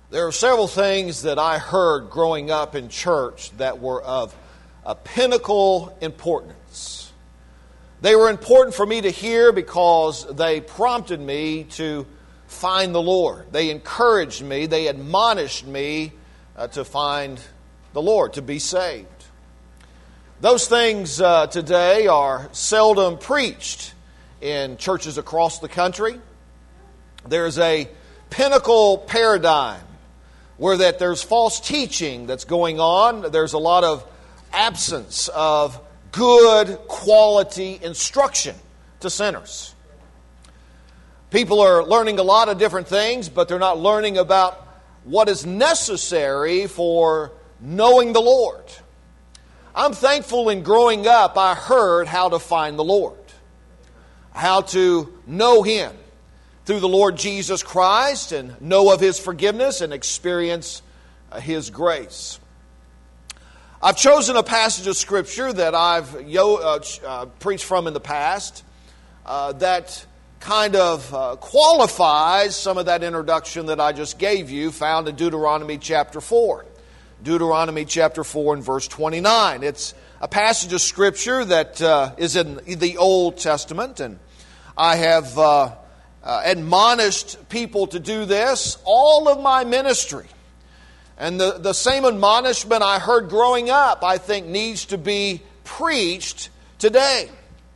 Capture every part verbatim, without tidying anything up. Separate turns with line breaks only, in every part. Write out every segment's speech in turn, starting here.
There are several things that I heard growing up in church that were of a pinnacle importance. They were important for me to hear because they prompted me to find the Lord. They encouraged me, they admonished me uh, to find the Lord, to be saved. Those things uh, today are seldom preached in churches across the country. There's a pinnacle paradigm where that there's false teaching that's going on. There's a lot of absence of good quality instruction to sinners. People are learning a lot of different things, but they're not learning about what is necessary for knowing the Lord. I'm thankful in growing up I heard how to find the Lord, how to know Him through the Lord Jesus Christ and know of His forgiveness and experience His grace. I've chosen a passage of Scripture that I've yo, uh, uh, preached from in the past uh, that kind of uh, qualifies some of that introduction that I just gave you, found in Deuteronomy chapter four. Deuteronomy chapter four and verse twenty-nine. It's a passage of Scripture that uh, is in the Old Testament, and I have uh, uh, admonished people to do this all of my ministry. And the, the same admonishment I heard growing up, I think, needs to be preached today.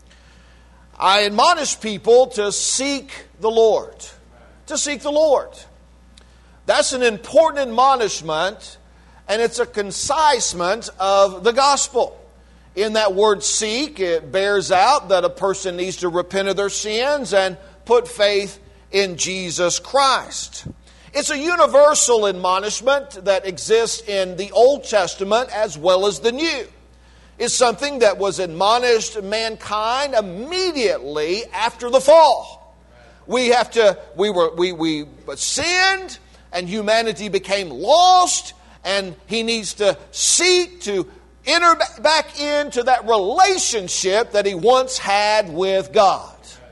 I admonish people to seek the Lord. To seek the Lord. That's an important admonishment, and it's a concisement of the gospel. In that word seek, it bears out that a person needs to repent of their sins and put faith in Jesus Christ. It's a universal admonishment that exists in the Old Testament as well as the New. It's something that was admonished mankind immediately after the fall. We have to, we were, we, we sinned and humanity became lost, and he needs to seek to enter back into that relationship that he once had with God.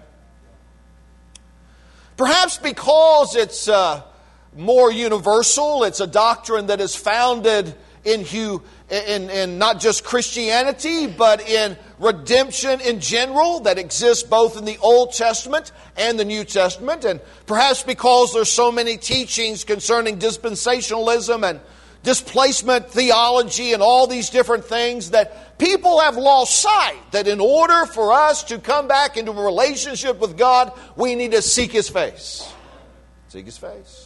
Perhaps because it's uh, more universal, it's a doctrine that is founded in, hu- in, in not just Christianity, but in redemption in general that exists both in the Old Testament and the New Testament. And perhaps because there's so many teachings concerning dispensationalism and displacement theology and all these different things that people have lost sight that in order for us to come back into a relationship with God, we need to seek His face. Seek His face.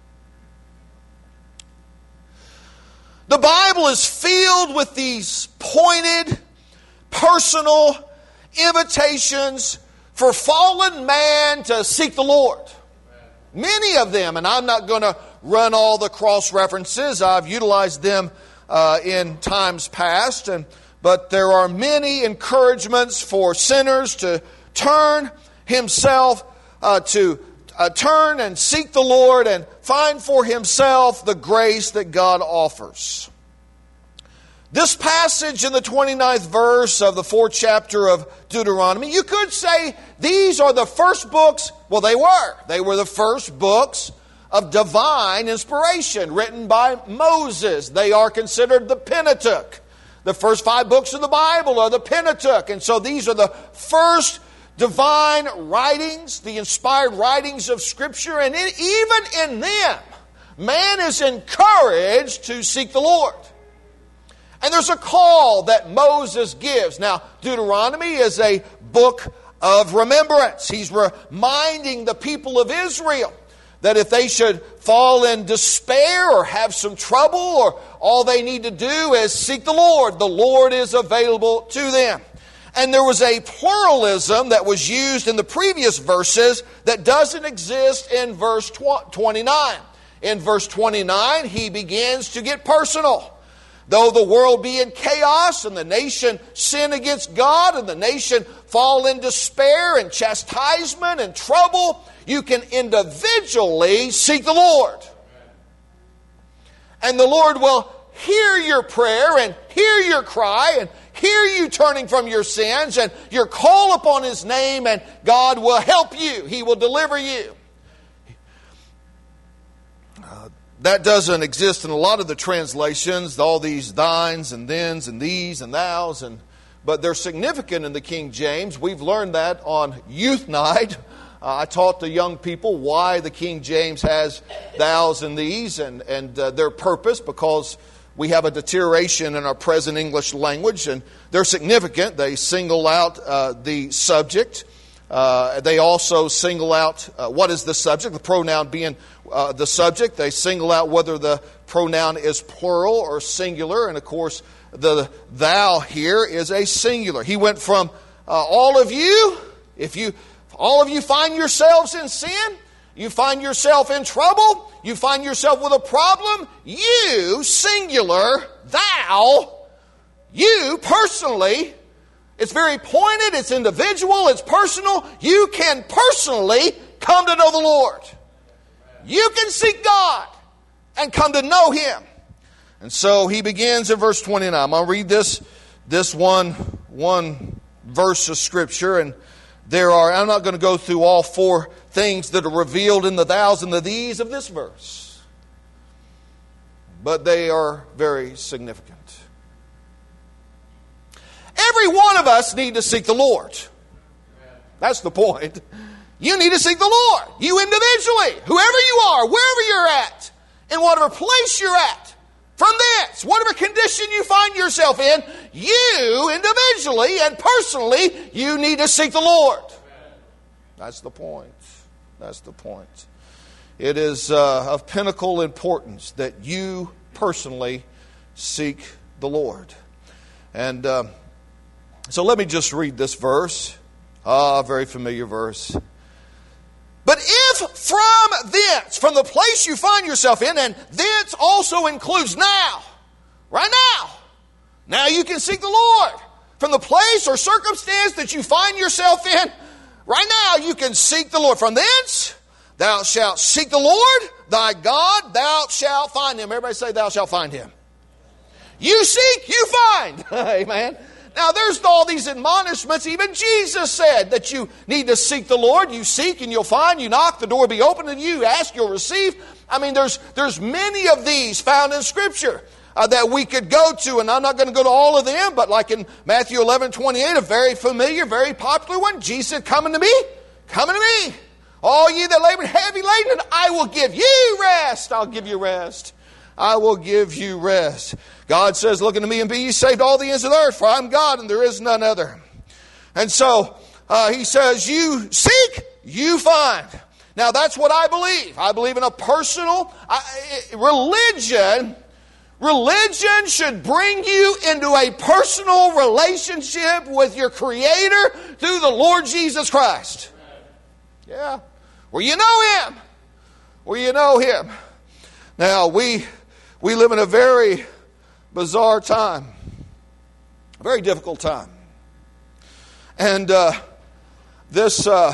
The Bible is filled with these pointed, personal invitations for fallen man to seek the Lord. Many of them, and I'm not going to run all the cross references. I've utilized them uh, in times past, and but there are many encouragements for sinners to turn himself uh, to uh, turn and seek the Lord and find for himself the grace that God offers. This passage in the twenty-ninth verse of the fourth chapter of Deuteronomy, you could say these are the first books. Well, they were. They were the first books of divine inspiration written by Moses. They are considered the Pentateuch. The first five books of the Bible are the Pentateuch. And so these are the first divine writings, the inspired writings of Scripture. And in, even in them, man is encouraged to seek the Lord. And there's a call that Moses gives. Now, Deuteronomy is a book of remembrance. He's reminding the people of Israel that if they should fall in despair or have some trouble, or all they need to do is seek the Lord. The Lord is available to them. And there was a pluralism that was used in the previous verses that doesn't exist in verse twenty-nine. In verse twenty-nine, he begins to get personal. Though the world be in chaos and the nation sin against God and the nation fall in despair and chastisement and trouble, you can individually seek the Lord. And the Lord will hear your prayer and hear your cry and hear you turning from your sins and your call upon His name, and God will help you. He will deliver you. Uh, that doesn't exist in a lot of the translations, all these thines and thens and these and thous, and but they're significant in the King James. We've learned that on youth night. Uh, I taught the young people why the King James has thous and these and, and uh, their purpose, because we have a deterioration in our present English language, and they're significant. They single out uh, the subject. Uh, they also single out uh, what is the subject, the pronoun being uh, the subject. They single out whether the pronoun is plural or singular, and of course the thou here is a singular. He went from uh, all of you, if you, all of you find yourselves in sin, you find yourself in trouble, you find yourself with a problem, you, singular, thou, you personally, it's very pointed, it's individual, it's personal. You can personally come to know the Lord. You can seek God and come to know Him. And so he begins in verse twenty-nine. I'm going to read this, this one, one verse of Scripture. And there are, I'm not going to go through all four things that are revealed in the thous and the these of this verse. But they are very significant. Every one of us need to seek the Lord. That's the point. You need to seek the Lord. You individually, whoever you are, wherever you're at, in whatever place you're at, from thence, whatever condition you find yourself in, you individually and personally, you need to seek the Lord. That's the point. That's the point. It is uh, of pinnacle importance that you personally seek the Lord. And Uh, So let me just read this verse. Ah, very familiar verse. But if from thence, from the place you find yourself in, and thence also includes now, right now, now you can seek the Lord. From the place or circumstance that you find yourself in, right now you can seek the Lord. From thence, thou shalt seek the Lord, thy God, thou shalt find Him. Everybody say, thou shalt find Him. You seek, you find. Amen. Now, there's all these admonishments. Even Jesus said that you need to seek the Lord. You seek and you'll find. You knock, the door will be open, and you ask, you'll receive. I mean, there's there's many of these found in Scripture uh, that we could go to, and I'm not going to go to all of them, but like in Matthew eleven twenty-eight, a very familiar, very popular one, Jesus said, come unto me, come unto me, all ye that labor heavy laden, and I will give you rest. I'll give you rest. I will give you rest. God says, look unto me and be ye saved all the ends of the earth, for I am God and there is none other. And so uh, he says, you seek, you find. Now that's what I believe. I believe in a personal I, religion. Religion should bring you into a personal relationship with your Creator through the Lord Jesus Christ. Yeah. Where you know Him. Where you know Him. Now we we live in a very bizarre time. A very difficult time. And uh, this uh,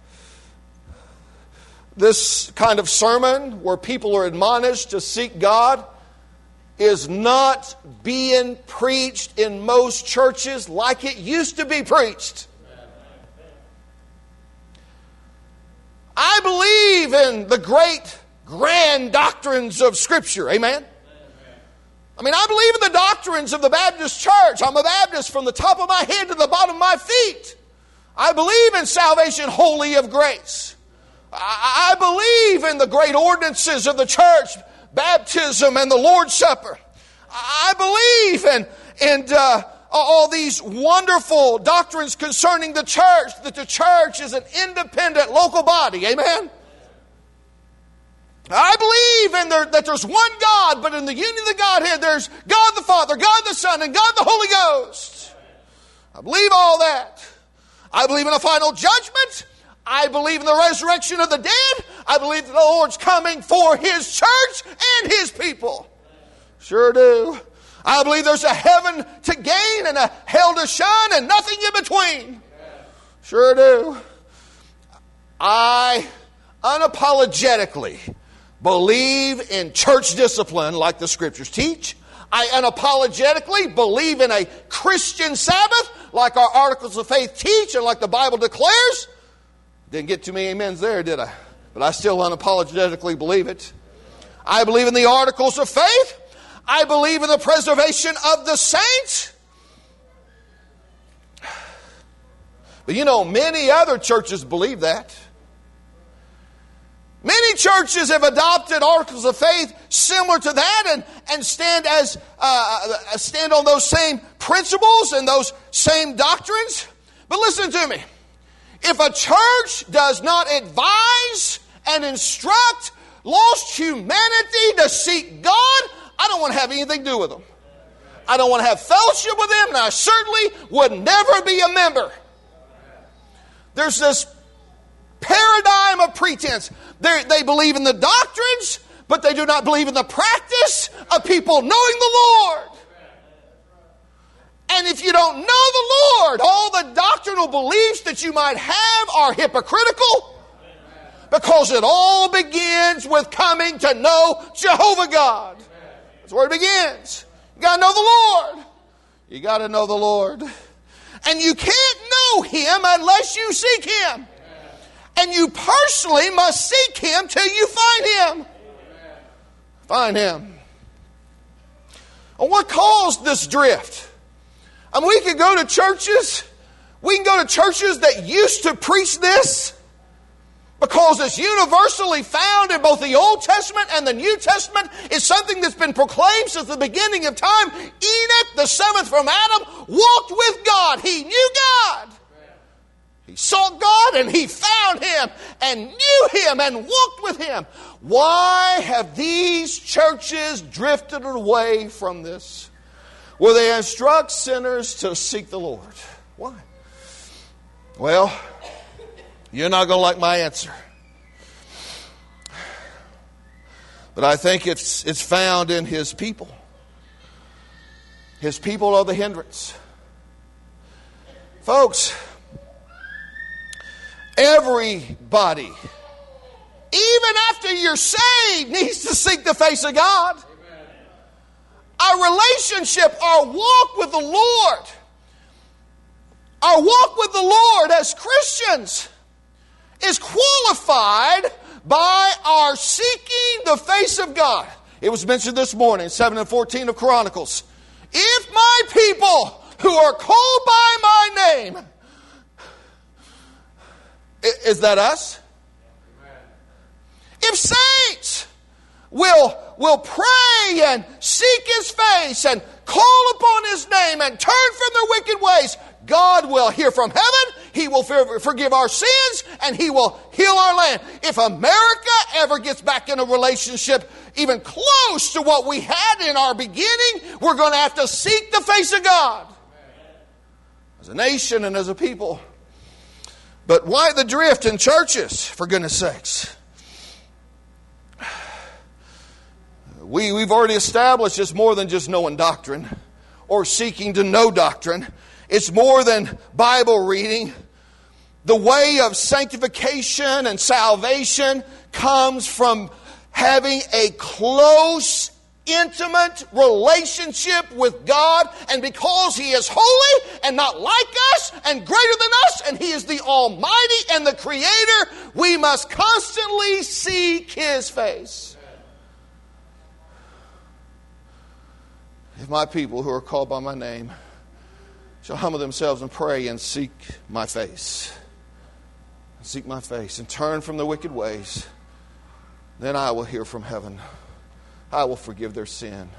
this kind of sermon where people are admonished to seek God is not being preached in most churches like it used to be preached. I believe in the great, grand doctrines of Scripture. Amen? I mean, I believe in the doctrines of the Baptist Church. I'm a Baptist from the top of my head to the bottom of my feet. I believe in salvation wholly of grace. I, I believe in the great ordinances of the church, baptism and the Lord's Supper. I believe in, in uh, all these wonderful doctrines concerning the church, that the church is an independent local body. Amen? I believe in there, that there's one God, but in the unity of the Godhead, there's God the Father, God the Son, and God the Holy Ghost. I believe all that. I believe in a final judgment. I believe in the resurrection of the dead. I believe that the Lord's coming for His church and His people. Sure do. I believe there's a heaven to gain and a hell to shun and nothing in between. Sure do. I unapologetically believe in church discipline like the Scriptures teach. I unapologetically believe in a Christian Sabbath like our articles of faith teach and like the Bible declares. Didn't get too many amens there, did I? But I still unapologetically believe it. I believe in the articles of faith. I believe in the preservation of the saints. But you know, many other churches believe that. Many churches have adopted articles of faith similar to that and, and stand as uh, stand on those same principles and those same doctrines. But listen to me. If a church does not advise and instruct lost humanity to seek God, I don't want to have anything to do with them. I don't want to have fellowship with them, and I certainly would never be a member. There's this paradigm of pretense. They're, they believe in the doctrines, but they do not believe in the practice of people knowing the Lord. And if you don't know the Lord, all the doctrinal beliefs that you might have are hypocritical, because it all begins with coming to know Jehovah God. That's where it begins. You got to know the Lord. You got to know the Lord. And you can't know Him unless you seek Him. And you personally must seek Him till you find Him. Find Him. And what caused this drift? I mean, we could go to churches. We can go to churches that used to preach this, because it's universally found in both the Old Testament and the New Testament. It's something that's been proclaimed since the beginning of time. Enoch, the seventh from Adam, walked with God. He knew God. He sought God and he found Him and knew Him and walked with Him. Why have these churches drifted away from this? Well, they instruct sinners to seek the Lord. Why? Well, you're not going to like my answer. But I think it's it's found in His people. His people are the hindrance. Folks, everybody, even after you're saved, needs to seek the face of God. Amen. Our relationship, our walk with the Lord, our walk with the Lord as Christians is qualified by our seeking the face of God. It was mentioned this morning, seven and fourteen of Chronicles. If my people who are called by my name, is that us? If saints will, will pray and seek His face and call upon His name and turn from their wicked ways, God will hear from heaven, He will forgive our sins, and He will heal our land. If America ever gets back in a relationship even close to what we had in our beginning, we're going to have to seek the face of God. As a nation and as a people. But why the drift in churches, for goodness sakes? We, we've already established it's more than just knowing doctrine or seeking to know doctrine. It's more than Bible reading. The way of sanctification and salvation comes from having a close, intimate relationship with God. And because He is holy and not like us and greater than us, and He is the Almighty and the Creator, we must constantly seek His face. If my people who are called by my name shall humble themselves and pray and seek my face, seek my face, and turn from their wicked ways, then I will hear from heaven. I will forgive their sin.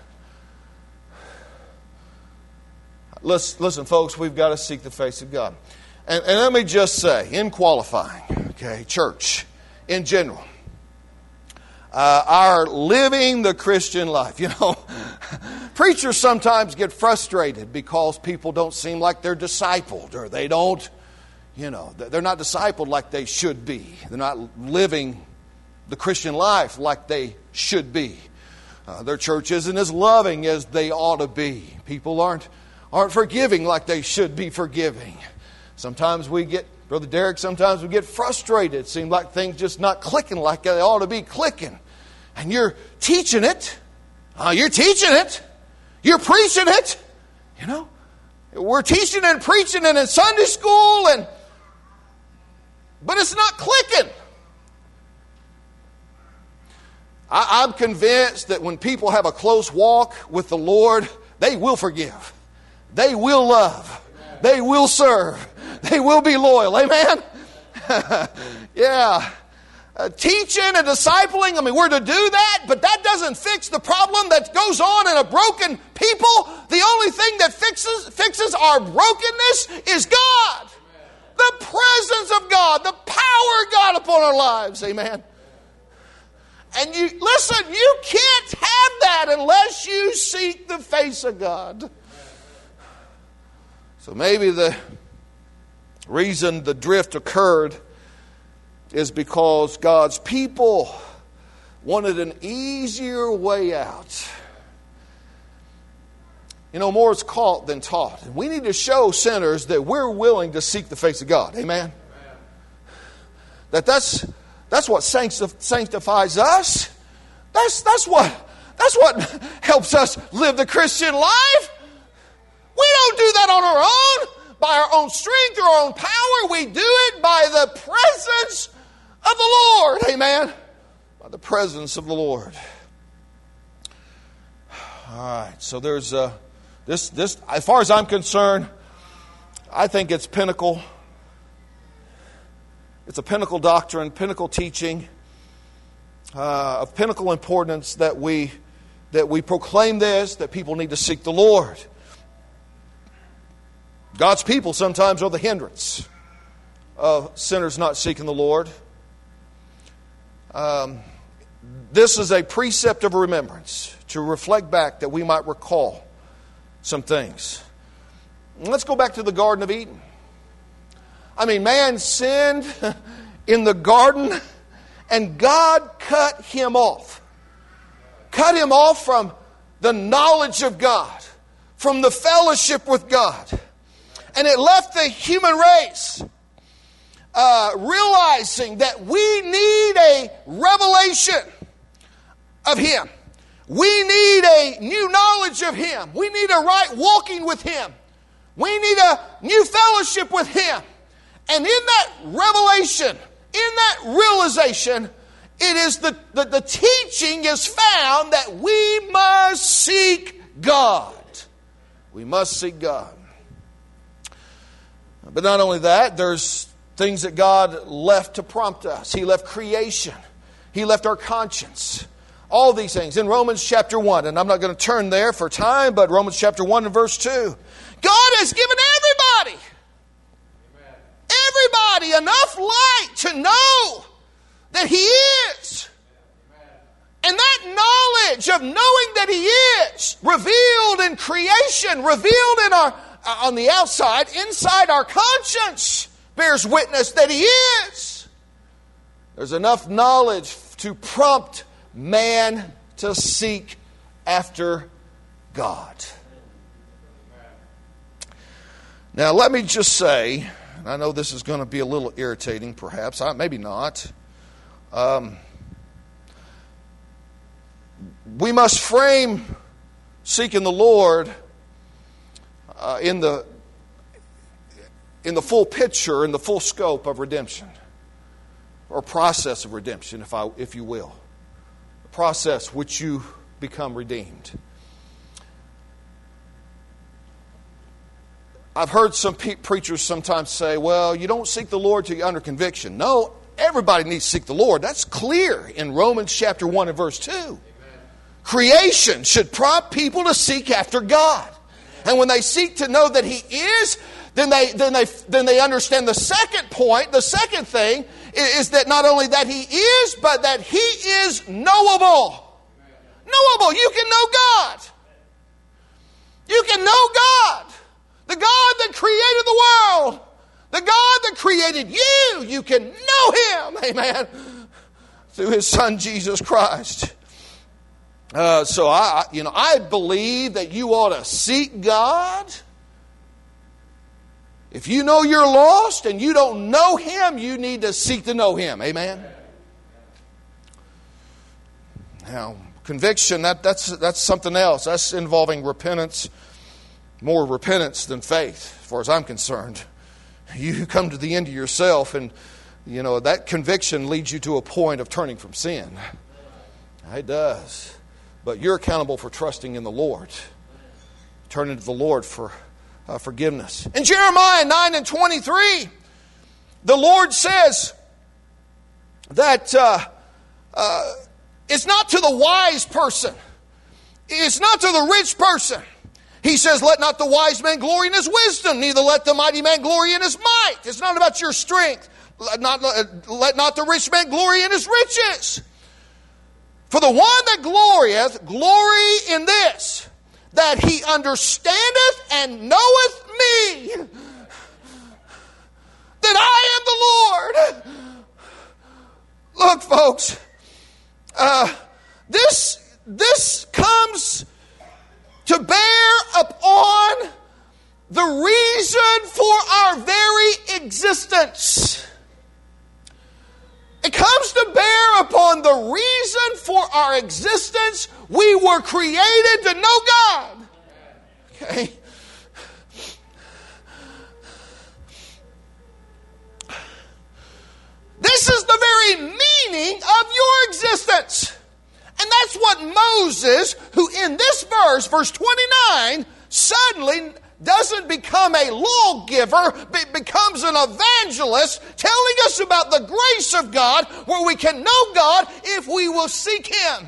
Listen, listen, folks, we've got to seek the face of God. And, and let me just say, in qualifying, okay, church in general, uh, our living the Christian life, you know, preachers sometimes get frustrated because people don't seem like they're discipled, or they don't, you know, they're not discipled like they should be. They're not living the Christian life like they should be. Uh, their church isn't as loving as they ought to be. People aren't aren't forgiving like they should be forgiving. Sometimes we get, Brother Derek, sometimes we get frustrated. It seems like things just not clicking like they ought to be clicking. And you're teaching it. Uh, you're teaching it. You're preaching it. You know, we're teaching and preaching it in Sunday school, and but it's not clicking. I, I'm convinced that when people have a close walk with the Lord, they will forgive. They will love. They will serve. They will be loyal. Amen? Yeah. Uh, teaching and discipling, I mean, we're to do that, but that doesn't fix the problem that goes on in a broken people. The only thing that fixes fixes our brokenness is God. The presence of God, the power of God upon our lives. Amen. And you, listen, you can't have that unless you seek the face of God. So maybe the reason the drift occurred is because God's people wanted an easier way out. You know, more is caught than taught. And we need to show sinners that we're willing to seek the face of God. Amen? Amen. That that's that's what sanctifies us. That's that's what that's what helps us live the Christian life. We don't do that on our own, by our own strength or our own power. We do it by the presence of the Lord. Amen. By the presence of the Lord. All right. So there's uh, this this as far as I'm concerned, I think it's pinnacle. It's a pinnacle doctrine, pinnacle teaching, uh, of pinnacle importance that we that we proclaim this, that people need to seek the Lord. God's people sometimes are the hindrance of sinners not seeking the Lord. Um, this is a precept of remembrance to reflect back that we might recall some things. Let's go back to the Garden of Eden. I mean, man sinned in the garden and God cut him off. Cut him off from the knowledge of God, from the fellowship with God. And it left the human race uh, realizing that we need a revelation of Him. We need a new knowledge of Him. We need a right walking with Him. We need a new fellowship with Him. And in that revelation, in that realization, it is the, the, the teaching is found that we must seek God. We must seek God. But not only that, there's things that God left to prompt us. He left creation. He left our conscience. All these things. In Romans chapter one, and I'm not going to turn there for time, but Romans chapter one and verse two. God has given everybody, everybody enough light to know that He is. And that knowledge of knowing that He is revealed in creation, revealed in our on the outside, inside our conscience, bears witness that He is. There's enough knowledge to prompt man to seek after God. Now, let me just say, and I know this is going to be a little irritating, perhaps, maybe not. Um, we must frame seeking the Lord Uh, in the in the full picture, in the full scope of redemption, or process of redemption, if I if you will, the process which you become redeemed. I've heard some pe- preachers sometimes say, "Well, you don't seek the Lord till you're under conviction." No, everybody needs to seek the Lord. That's clear in Romans chapter one and verse two. Amen. Creation should prompt people to seek after God. And when they seek to know that He is, then they then they then they understand the second point. The second thing is that not only that He is, but that He is knowable. Knowable. You can know God. You can know God. The God that created the world. The God that created you. You can know Him. Amen. Through His Son Jesus Christ. Uh, so I, you know, I believe that you ought to seek God. If you know you're lost and you don't know Him, you need to seek to know Him. Amen. Now, conviction, that, that's that's something else. That's involving repentance, more repentance than faith, as far as I'm concerned. You come to the end of yourself, and you know that conviction leads you to a point of turning from sin. It does. But you're accountable for trusting in the Lord. Turning to the Lord for uh, forgiveness. In Jeremiah nine and twenty-three, the Lord says that uh, uh, it's not to the wise person. It's not to the rich person. He says, let not the wise man glory in his wisdom, neither let the mighty man glory in his might. It's not about your strength. Let not, let not the rich man glory in his riches. For the one that glorieth, glory in this, that he understandeth and knoweth me, that I am the Lord. Look, folks, uh, this, this comes to bear upon the reason for our very existence. It comes to bear upon the reason for our existence. We were created to know God. Okay? This is the very meaning of your existence. And that's what Moses, who in this verse, verse twenty-nine, suddenly doesn't become a lawgiver, but becomes an evangelist, telling us about the grace of God, where we can know God if we will seek Him.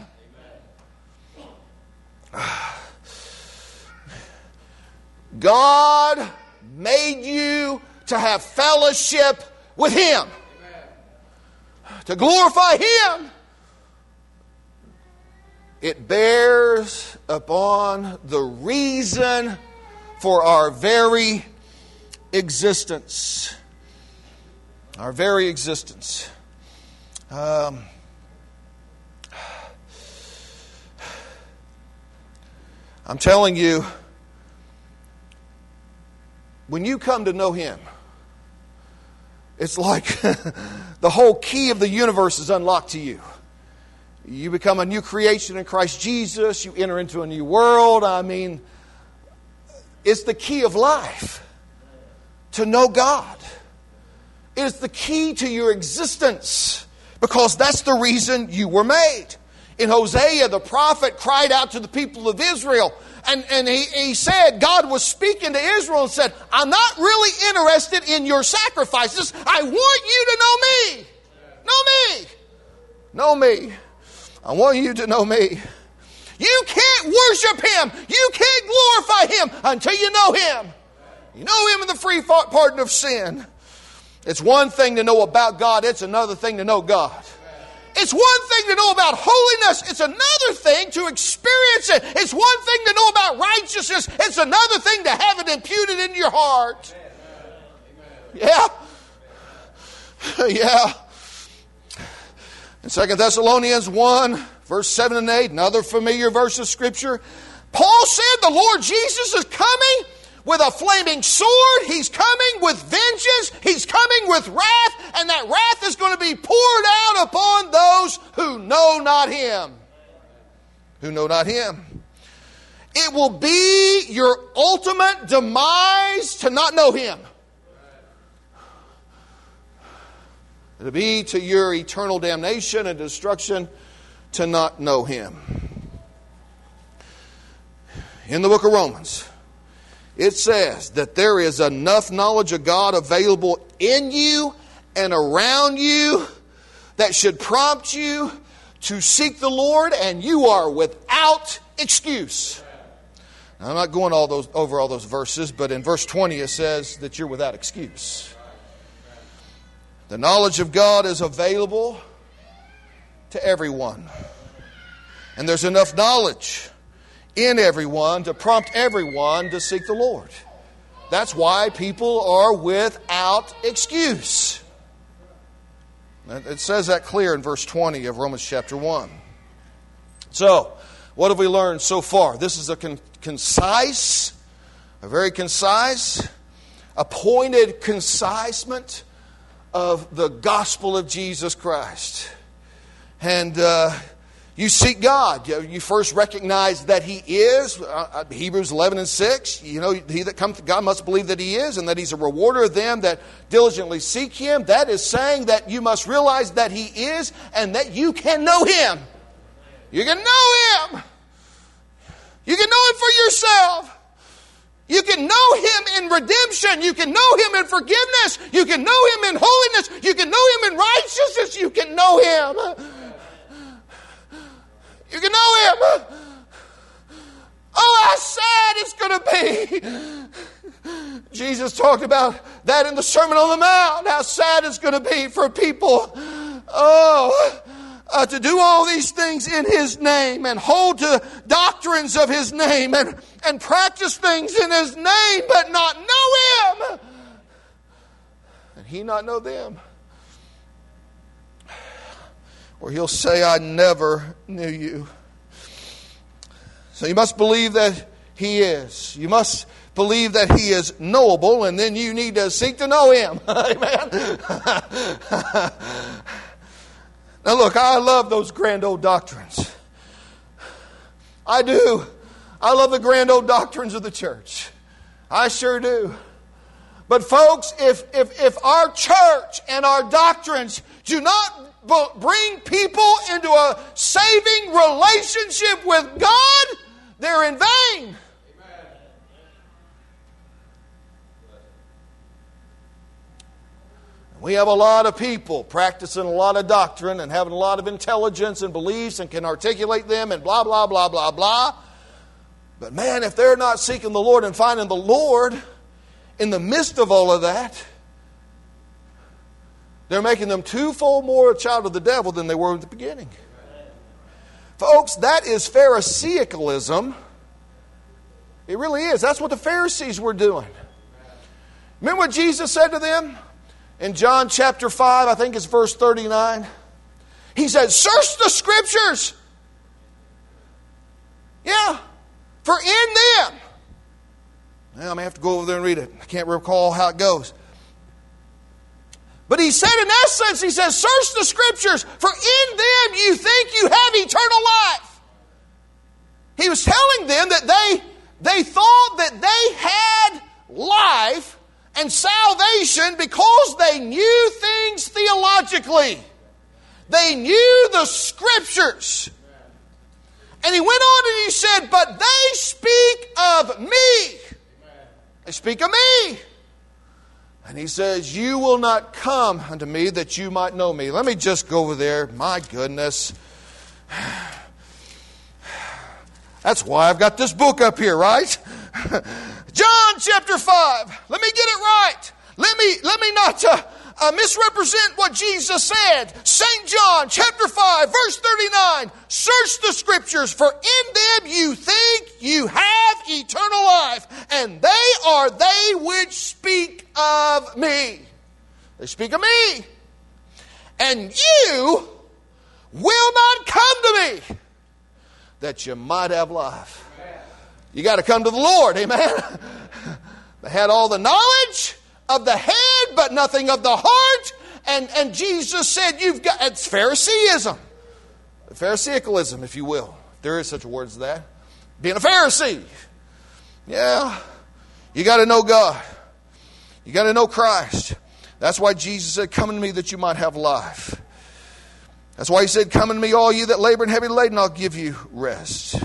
God made you to have fellowship with Him, to glorify Him. It bears upon the reason for our very existence. Our very existence. Um, I'm telling you, when you come to know Him, it's like the whole key of the universe is unlocked to you. You become a new creation in Christ Jesus. You enter into a new world. I mean, it's the key of life to know God. It is the key to your existence, because that's the reason you were made. In Hosea, the prophet cried out to the people of Israel, and, and he, he said, God was speaking to Israel and said, I'm not really interested in your sacrifices. I want you to know me. Know me. Know me. I want you to know me. You can't worship Him. You can't glorify Him until you know Him. You know Him in the free pardon of sin. It's one thing to know about God. It's another thing to know God. It's one thing to know about holiness. It's another thing to experience it. It's one thing to know about righteousness. It's another thing to have it imputed into your heart. Yeah. Yeah. In Second Thessalonians one, verse seven and eight, another familiar verse of Scripture, Paul said the Lord Jesus is coming with a flaming sword. He's coming with vengeance. He's coming with wrath. And that wrath is going to be poured out upon those who know not Him. Who know not Him. It will be your ultimate demise to not know Him. It'll be to your eternal damnation and destruction to not know Him. In the book of Romans, it says that there is enough knowledge of God available in you and around you that should prompt you to seek the Lord, and you are without excuse. Now, I'm not going all those over all those verses, but in verse twenty it says that you're without excuse. The knowledge of God is available to everyone. And there's enough knowledge in everyone to prompt everyone to seek the Lord. That's why people are without excuse. It says that clear in verse twenty of Romans chapter one. So, what have we learned so far? This is a con- concise, a very concise, a pointed concisement of the gospel of Jesus Christ. And uh, you seek God. You first recognize that He is. Uh, Hebrews eleven and six. You know, he that comes to God must believe that He is, and that He's a rewarder of them that diligently seek Him. That is saying that you must realize that He is, and that you can know Him. You can know Him. You can know Him for yourself. You can know Him in redemption. You can know Him in forgiveness. You can know Him in holiness. You can know Him in righteousness. You can know Him. You can know Him. Oh, how sad it's going to be. Jesus talked about that in the Sermon on the Mount. How sad it's going to be for people, oh, uh, to do all these things in His name and hold to doctrines of His name and, and practice things in His name, but not know Him. And He not know them. Or He'll say, I never knew you. So you must believe that He is. You must believe that He is knowable, and then you need to seek to know Him. Amen. Now look, I love those grand old doctrines. I do. I love the grand old doctrines of the church. I sure do. But folks, if if if our church and our doctrines do not bring people into a saving relationship with God, they're in vain. We have a lot of people practicing a lot of doctrine and having a lot of intelligence and beliefs and can articulate them and blah, blah, blah, blah, blah. But man, if they're not seeking the Lord and finding the Lord in the midst of all of that, they're making them twofold more a child of the devil than they were at the beginning. Folks, that is Pharisaicalism. It really is. That's what the Pharisees were doing. Remember what Jesus said to them? In John chapter five, I think it's verse thirty-nine. He said, search the Scriptures. Yeah. For in them. Now, I may have to go over there and read it. I can't recall how it goes. But he said in essence, he says, search the Scriptures, for in them you think you have eternal life. He was telling them that they, they thought that they had life and salvation because they knew things theologically. They knew the Scriptures. And he went on and he said, but they speak of me. They speak of me. And he says, you will not come unto me that you might know me. Let me just go over there. My goodness. That's why I've got this book up here, right? John chapter five. Let me get it right. Let me, let me not uh, uh, misrepresent what Jesus said. Saint John chapter five, verse thirty-nine. Search the Scriptures, for in them you think you have eternal life, and they are they which speak of me. They speak of me. And you will not come to me that you might have life. You got to come to the Lord, amen? They had all the knowledge of the head, but nothing of the heart. And, and Jesus said, you've got, it's Phariseeism. Pharisaicalism, if you will. If there is such a word as that. Being a Pharisee. Yeah. You got to know God. You got to know Christ. That's why Jesus said, come unto me that you might have life. That's why He said, come unto me all you that labor and heavy laden, I'll give you rest.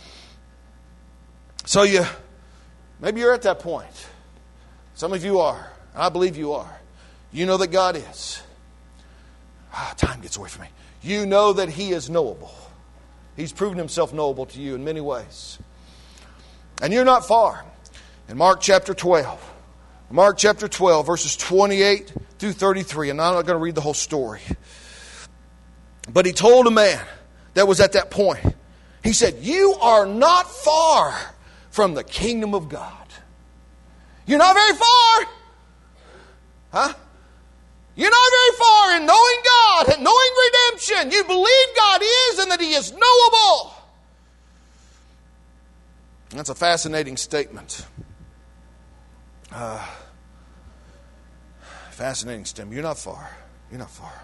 So you, maybe you're at that point. Some of you are. I believe you are. You know that God is. Ah, time gets away from me. You know that He is knowable. He's proven Himself knowable to you in many ways. And you're not far. In Mark chapter twelve. Mark chapter twelve, verses twenty-eight through thirty-three. And I'm not going to read the whole story. But He told a man that was at that point. He said, you are not far from the kingdom of God. You're not very far. Huh? You're not very far in knowing God and knowing redemption. You believe God is and that He is knowable. That's a fascinating statement. Uh, fascinating statement. You're not far. You're not far.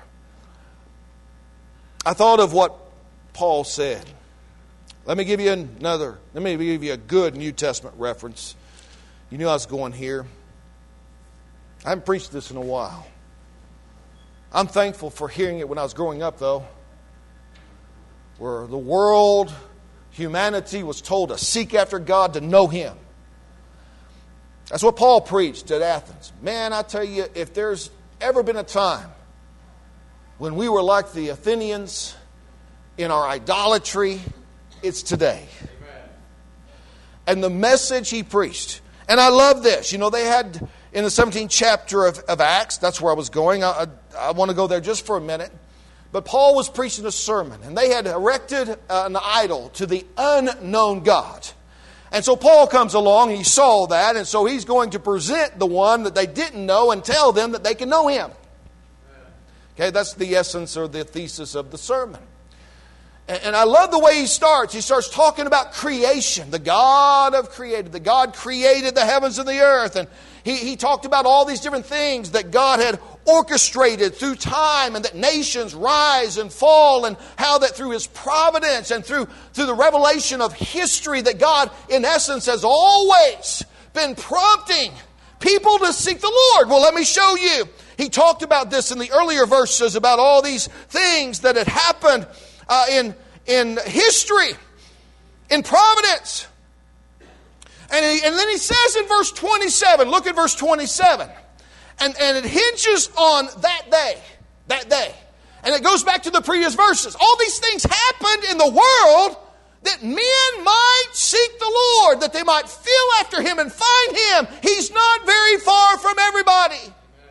I thought of what Paul said. Let me give you another, let me give you a good New Testament reference. You knew I was going here. I haven't preached this in a while. I'm thankful for hearing it when I was growing up, though. where the world, humanity was told to seek after God, to know Him. That's what Paul preached at Athens. Man, I tell you, if there's ever been a time when we were like the Athenians in our idolatry, it's today. Amen. And the message he preached, and I love this. You know, they had in the seventeenth chapter of, of Acts, that's where I was going. I, I, I want to go there just for a minute. But Paul was preaching a sermon, and they had erected an idol to the unknown God. And so Paul comes along, and he saw that, and so he's going to present the one that they didn't know and tell them that they can know Him. Okay, that's the essence or the thesis of the sermon. And, and I love the way he starts. He starts talking about creation, the God of created. The God created the heavens and the earth. And he, he talked about all these different things that God had orchestrated through time, and that nations rise and fall, and how that through His providence and through, through the revelation of history that God, in essence, has always been prompting people to seek the Lord. Well, let me show you. He talked about this in the earlier verses, about all these things that had happened uh, in, in history, in providence. And, he, and then he says in verse twenty-seven, look at verse twenty-seven. And, and it hinges on that day, that day. And it goes back to the previous verses. All these things happened in the world that men might seek the Lord, that they might feel after Him and find Him. He's not very far from everybody.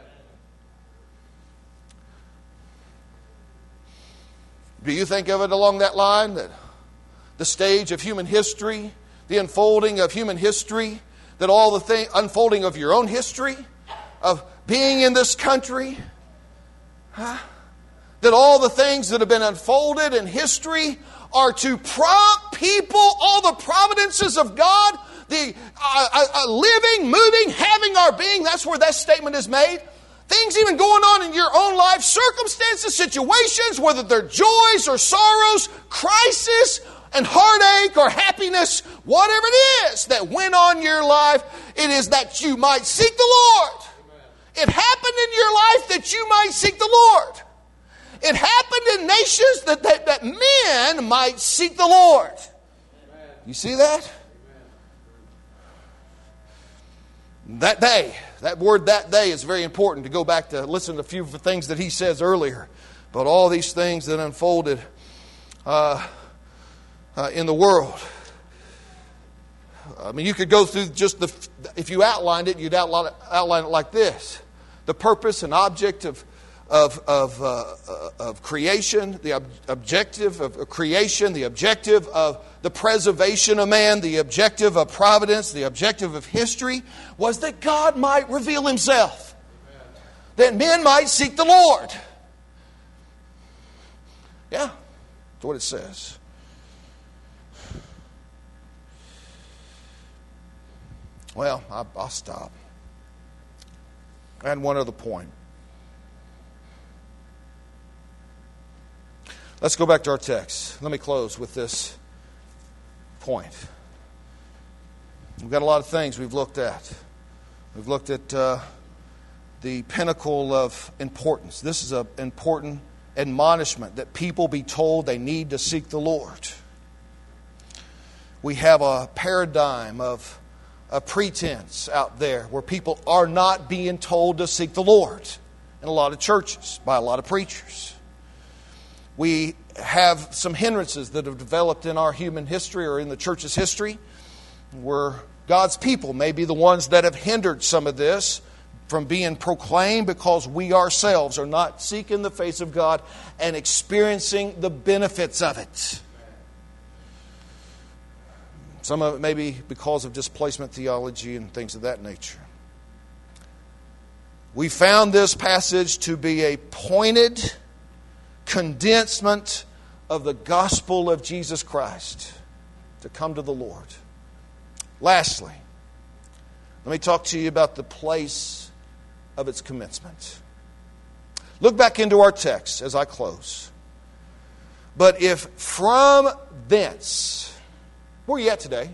Do you think of it along that line, that the stage of human history, the unfolding of human history, that all the thing, unfolding of your own history, of being in this country, huh? That all the things that have been unfolded in history are to prompt people, all the providences of God, the uh, uh, living, moving, having our being. That's where that statement is made. Things even going on in your own life, circumstances, situations, whether they're joys or sorrows, crisis and heartache or happiness, whatever it is that went on in your life, it is that you might seek the Lord. It happened in your life that you might seek the Lord. It happened in nations that, that, that men might seek the Lord. Amen. You see that? Amen. That day, that word that day is very important to go back to listen to a few of the things that he says earlier. But all these things that unfolded uh, uh, in the world. I mean, you could go through just the, if you outlined it, you'd outline it, outline it like this. The purpose and object of of of, uh, of creation, the ob- objective of creation, the objective of the preservation of man, the objective of providence, the objective of history was that God might reveal Himself. Amen. That men might seek the Lord. Yeah, that's what it says. Well, I, I'll stop. I had one other point. Let's go back to our text. Let me close with this point. We've got a lot of things we've looked at. We've looked at uh, the pinnacle of importance. This is an important admonishment that people be told they need to seek the Lord. We have a paradigm of a pretense out there where people are not being told to seek the Lord in a lot of churches by a lot of preachers. We have some hindrances that have developed in our human history or in the church's history where God's people may be the ones that have hindered some of this from being proclaimed because we ourselves are not seeking the face of God and experiencing the benefits of it. Some of it may be because of displacement theology and things of that nature. We found this passage to be a pointed condensement of the gospel of Jesus Christ to come to the Lord. Lastly, let me talk to you about the place of its commencement. Look back into our text as I close. But if from thence... Where are you at today?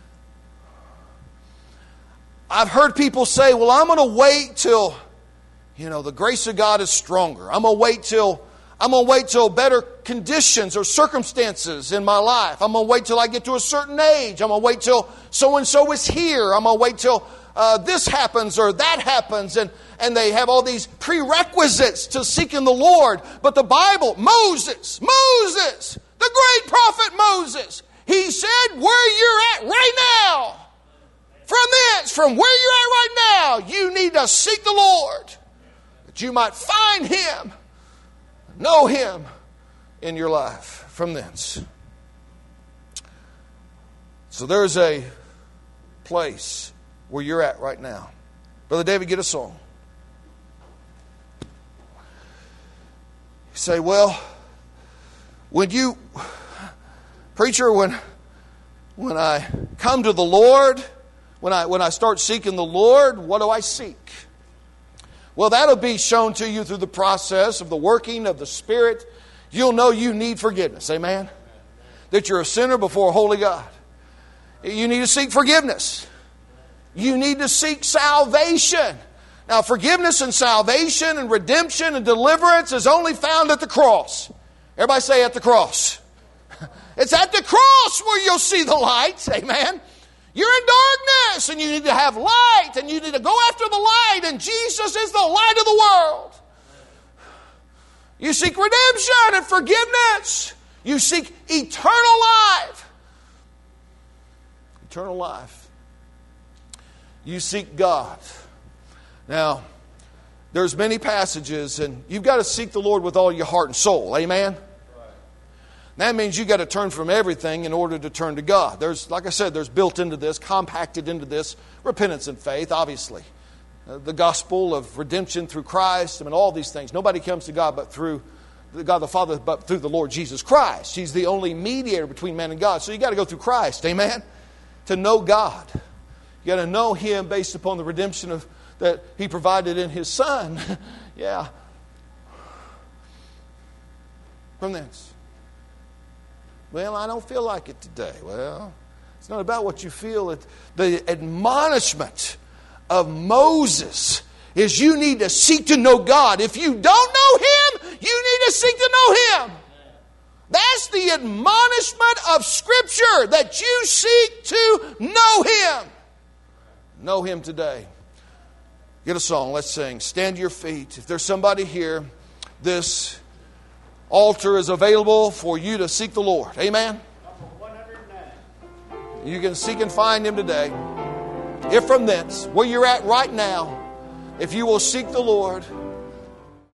I've heard people say, well, I'm going to wait till, you know, the grace of God is stronger. I'm going to wait till I'm going to wait till better conditions or circumstances in my life. I'm going to wait till I get to a certain age. I'm going to wait till so-and-so is here. I'm going to wait till uh, this happens or that happens. And, and they have all these prerequisites to seeking the Lord. But the Bible, Moses, Moses, the great prophet Moses, he said, where you're at right now, from thence, from where you're at right now, you need to seek the Lord, that you might find Him, know Him in your life from thence. So there's a place where you're at right now. Brother David, get a song. You say, well, when you, preacher, when when I come to the Lord, when I when I start seeking the Lord, what do I seek? Well, that'll be shown to you through the process of the working of the Spirit. You'll know you need forgiveness. Amen? That you're a sinner before a holy God. You need to seek forgiveness. You need to seek salvation. Now, forgiveness and salvation and redemption and deliverance is only found at the cross. Everybody say at the cross. It's at the cross where you'll see the light. Amen? You're in darkness and you need to have light and you need to go after the light, and Jesus is the light of the world. You seek redemption and forgiveness. You seek eternal life. Eternal life. You seek God. Now, there's many passages, and you've got to seek the Lord with all your heart and soul. Amen? That means you got to turn from everything in order to turn to God. There's, like I said, there's built into this, compacted into this, repentance and faith, obviously. Uh, the gospel of redemption through Christ, I mean, all these things. Nobody comes to God but through God the Father, but through the Lord Jesus Christ. He's the only mediator between man and God. So you got to go through Christ, amen? To know God. You got to know Him based upon the redemption of that He provided in His Son. Yeah. From this. Well, I don't feel like it today. Well, it's not about what you feel. It, the admonishment of Moses is you need to seek to know God. If you don't know Him, you need to seek to know Him. That's the admonishment of Scripture, that you seek to know Him. Know Him today. Get a song. Let's sing. Stand to your feet. If there's somebody here, this altar is available for you to seek the Lord. Amen? You can seek and find Him today. If from thence, where you're at right now, if you will seek the Lord,